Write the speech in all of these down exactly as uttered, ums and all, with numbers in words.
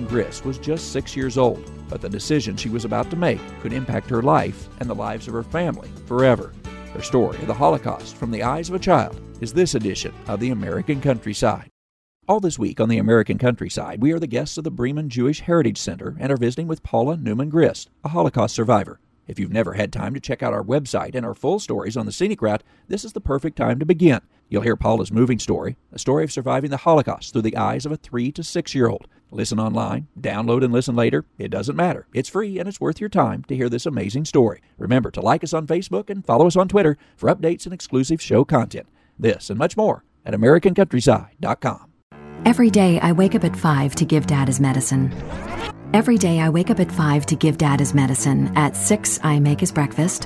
Grist was just six years old, but the decision she was about to make could impact her life and the lives of her family forever. Her story of the Holocaust from the eyes of a child is this edition of the American Countryside. All this week on the American Countryside, we are the guests of the Bremen Jewish Heritage Center and are visiting with Paula Newman Grist, a Holocaust survivor. If you've never had time to check out our website and our full stories on the scenic route, this is the perfect time to begin. You'll hear Paula's moving story, a story of surviving the Holocaust through the eyes of a three to six-year-old. Listen online, download and listen later. It doesn't matter. It's free and it's worth your time to hear this amazing story. Remember to like us on Facebook and follow us on Twitter for updates and exclusive show content. This and much more at American Countryside dot com. Every day I wake up at five to give Dad his medicine. Every day I wake up at five to give Dad his medicine. At six I make his breakfast.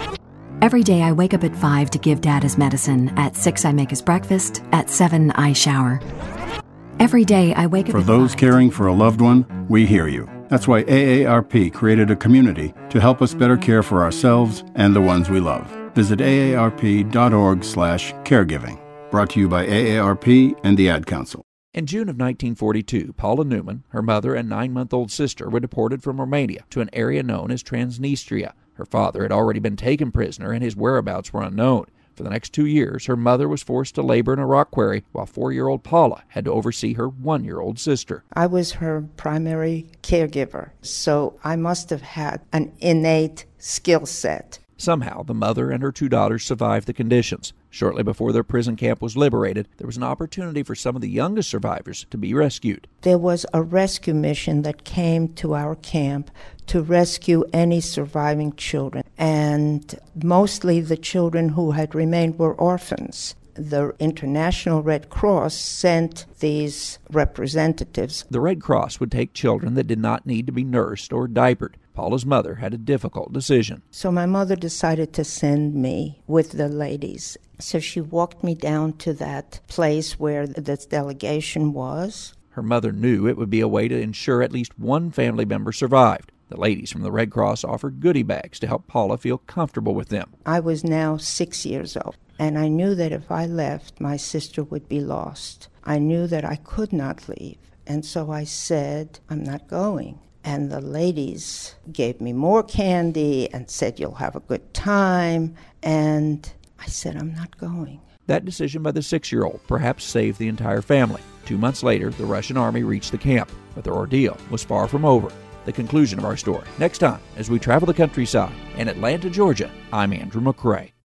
Every day I wake up at five to give Dad his medicine. At six I make his breakfast. At seven I shower. Every day I wake up For at those five. caring for a loved one, we hear you. That's why A A R P created a community to help us better care for ourselves and the ones we love. Visit A A R P dot org slash caregiving. Brought to you by A A R P and the Ad Council. In June of nineteen forty-two, Paula Newman, her mother, and nine-month-old sister were deported from Romania to an area known as Transnistria. Her father had already been taken prisoner, and his whereabouts were unknown. For the next two years, her mother was forced to labor in a rock quarry, while four-year-old Paula had to oversee her one-year-old sister. I was her primary caregiver, so I must have had an innate skill set. Somehow, the mother and her two daughters survived the conditions. Shortly before their prison camp was liberated, there was an opportunity for some of the youngest survivors to be rescued. There was a rescue mission that came to our camp to rescue any surviving children, and mostly the children who had remained were orphans. The International Red Cross sent these representatives. The Red Cross would take children that did not need to be nursed or diapered. Paula's mother had a difficult decision. So my mother decided to send me with the ladies. So she walked me down to that place where this delegation was. Her mother knew it would be a way to ensure at least one family member survived. The ladies from the Red Cross offered goodie bags to help Paula feel comfortable with them. I was now six years old, and I knew that if I left, my sister would be lost. I knew that I could not leave, and so I said, I'm not going. And the ladies gave me more candy and said, you'll have a good time. And I said, I'm not going. That decision by the six-year-old perhaps saved the entire family. Two months later, the Russian army reached the camp, but their ordeal was far from over. The conclusion of our story next time as we travel the countryside. In Atlanta, Georgia, I'm Andrew McCrae.